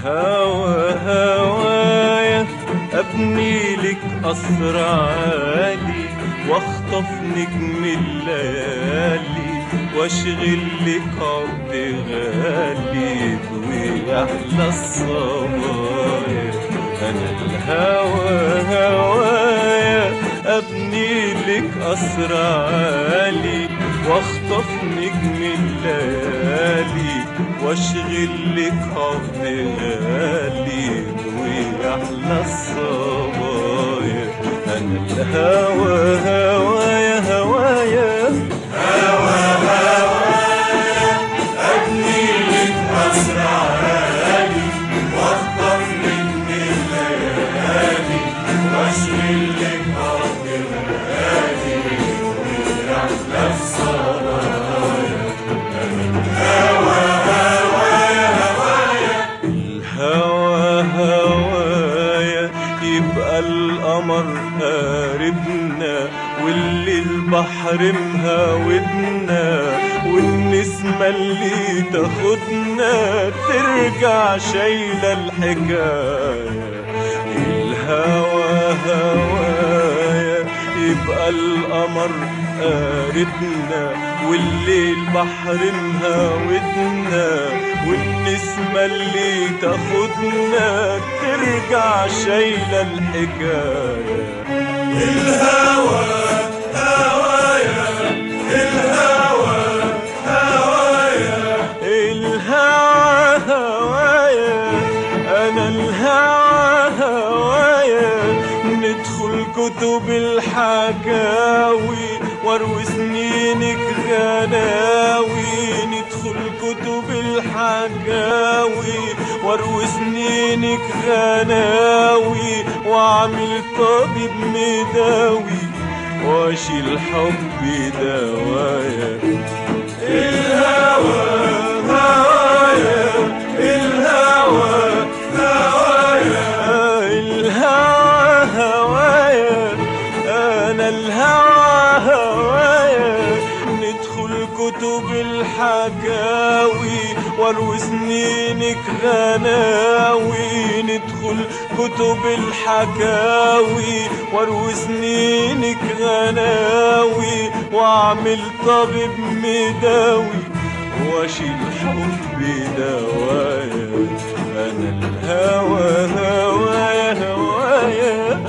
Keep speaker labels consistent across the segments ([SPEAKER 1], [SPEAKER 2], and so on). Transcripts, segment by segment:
[SPEAKER 1] الهوى هوايا أبني لك قصر عالي واخطف نجم الليالي واشغل لك عقد غالي ويحلى الصبايا. أنا الهوى هوايا أبني لك قصر عالي واخطف نجم الليالي واشغل لك عقد غالي ويحلى الصبايا. أنا الهوى هوايا هوايا
[SPEAKER 2] أبني لك قصر عالي واخطف نجم الليالي واشغل لك عقد غالي ويحلى الصبايا.
[SPEAKER 1] الهوى هوايا يبقى القمر قاربنا واللي البحر مهاودنا والنسمة اللي تاخدنا ترجع شايلة الحكاية. الهوى هوايا يبقى القمر قاربنا واللي البحر مهاودنا والنسمة اللي تاخدنا ترجع شايلة الحكاية.
[SPEAKER 2] الهوى هوايا الهوى هوايا
[SPEAKER 1] الهوى هوايا أنا الهوى هوايا ندخل كتب الحكاوي واروي سنينك غناوي ندخل كتب الحكاوي واروي سنينك غناوي واعمل طبيب مداوي واشيل حبي دوايا.
[SPEAKER 2] الهوى هوايا الهوى هوايا
[SPEAKER 1] الهوى هوايا أنا الهوى هوايا ندخل كتب الحكاوي واروي سنينك غناوي ندخل كتب الحكاوي واروي سنينك غناوي واعمل طبيب مداوي واشيل حبي دوايا. أنا الهوى هوايا هوايا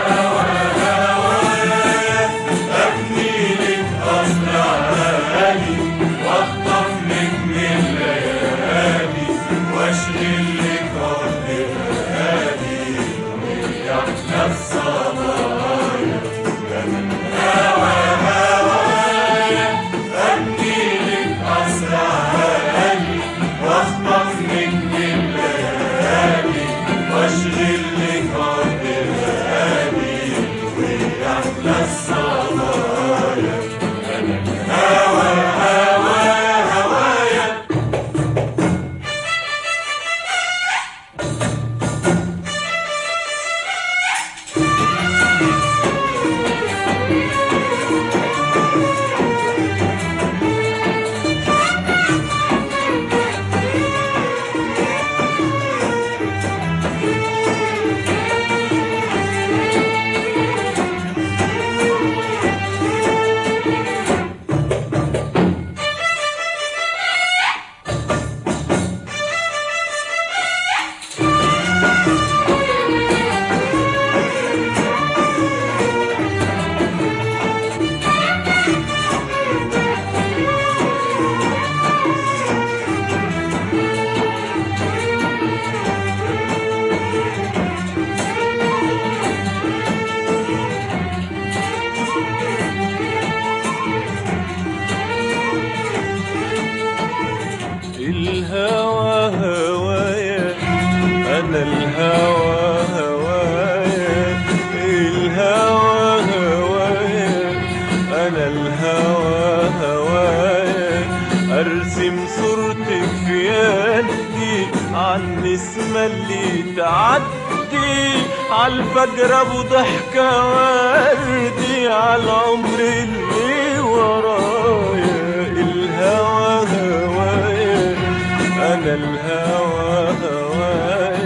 [SPEAKER 2] أبني لك قصر عالي واخطف نجم الليالي واشغل لك عقد غالي ويحلى الصبايا. أبني لك قصر عالي واخطف نجم الليالي واشغل لك عقد غالي ويحلى الصبايا.
[SPEAKER 1] الهوى هوايا أنا الهوى هوايا الهوى هوايا أنا الهوى هوايا أرسم صورتك في يدي عالنسمة اللي تعدي عالفجر أبو ضحكة وردي عالعمر اللي ورايا. الهوى هوايا أنا الهوى هوايا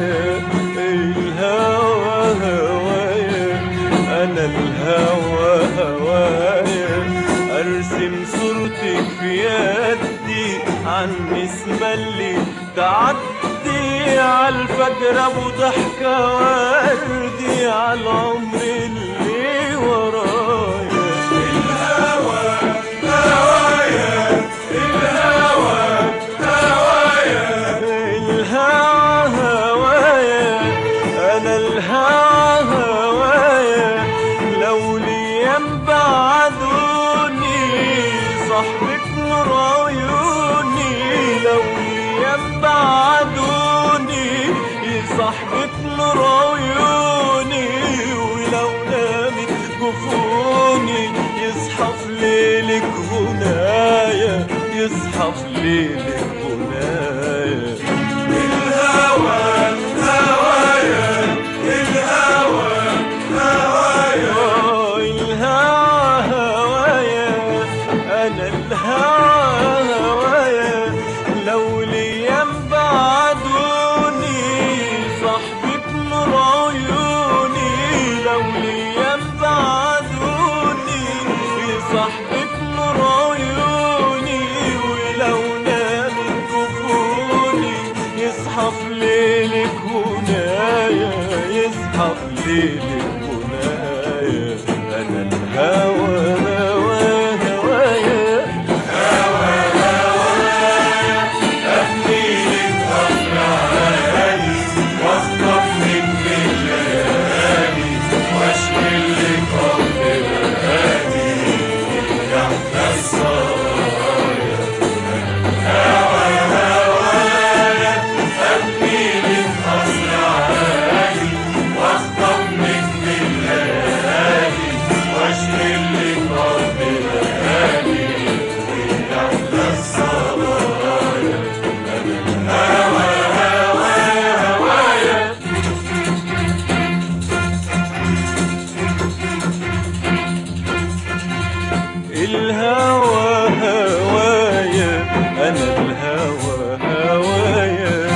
[SPEAKER 1] عالنسمة اللي تعدي عالفجر ابو ضحكة وردي عالعمر اللي ورايا.
[SPEAKER 2] الهوى هوايا الهوى هوايا
[SPEAKER 1] الهوى هوايا انا الهوى هوايا لو ليام بعدوني صاحبك نور عيوني لو ليام بعدوني صاحبك نور عيوني ولو نامت جفوني يصحى في ليلك هنايا يصحى في ليلك هنايا.
[SPEAKER 2] الهوى هوايا الهوى هوايا
[SPEAKER 1] الهوى هوايا انا الهوى هوايا لو ليام بعدوني صاحبك نور عيوني لو ليام بعدوني صاحبك نور عيوني ولو نامت جفوني يصحى في ليلك هنايا يصحى في ليلك هنايا. انا الهوى هوايا
[SPEAKER 2] أهنيلك أفرح عالي واخطف منك الليالي واشغلك عمر بهادي تحت السرايا. الهوى هوايا أهنيلك أفرح عالي واخطف منك الليالي واشغلك عمر بهادي تحت السرايا.
[SPEAKER 1] الهوى هوايا انا الهوى هوايا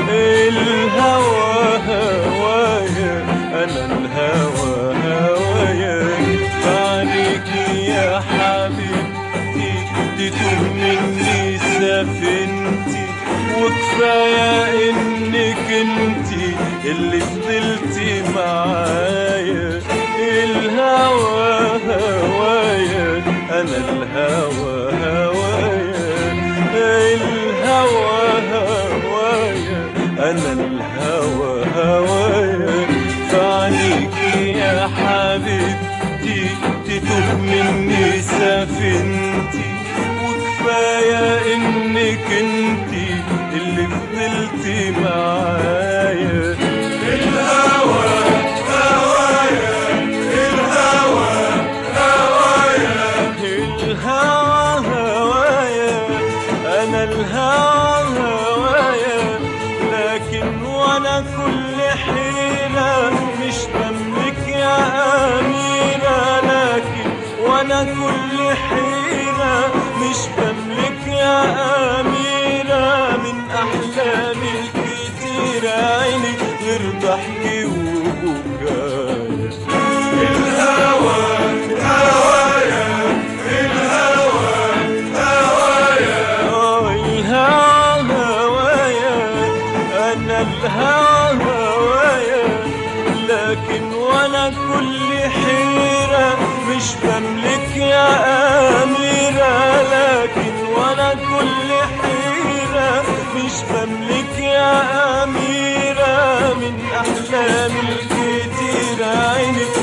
[SPEAKER 1] الهوى هوايا انا الهوى هوايا عليكي يا حبيبتي تتوه مني سفينتي وكفايه انك انتي اللي فضلتي معايا. الهوى هوايا انا الهوى هوايا الهوى هوايا انا الهوى هوايا فعنيكي يا حبيبتي تتوه مني سفينتي وكفايه انك انتي اللي فضلتي معايا.
[SPEAKER 2] الهوى هوايا الهوى هوايا
[SPEAKER 1] الهوى هوايا انا الهوى هوايا لكن وانا كل حيلة مش بملك يا أميرة لكن وانا كل حيلة مش بملك يا أميرة من أحلامي الكتيرة عيني غير ضحكي وبكايا.
[SPEAKER 2] الهوى هوايا الهوى هوايا
[SPEAKER 1] الهوى هوايا انا الهوى هوايا لكن وانا كل حيرة مش بملك يا أميرة لكن وانا كل حيرة مش بملك يا أميرة من أحلامي الكتيرة عيني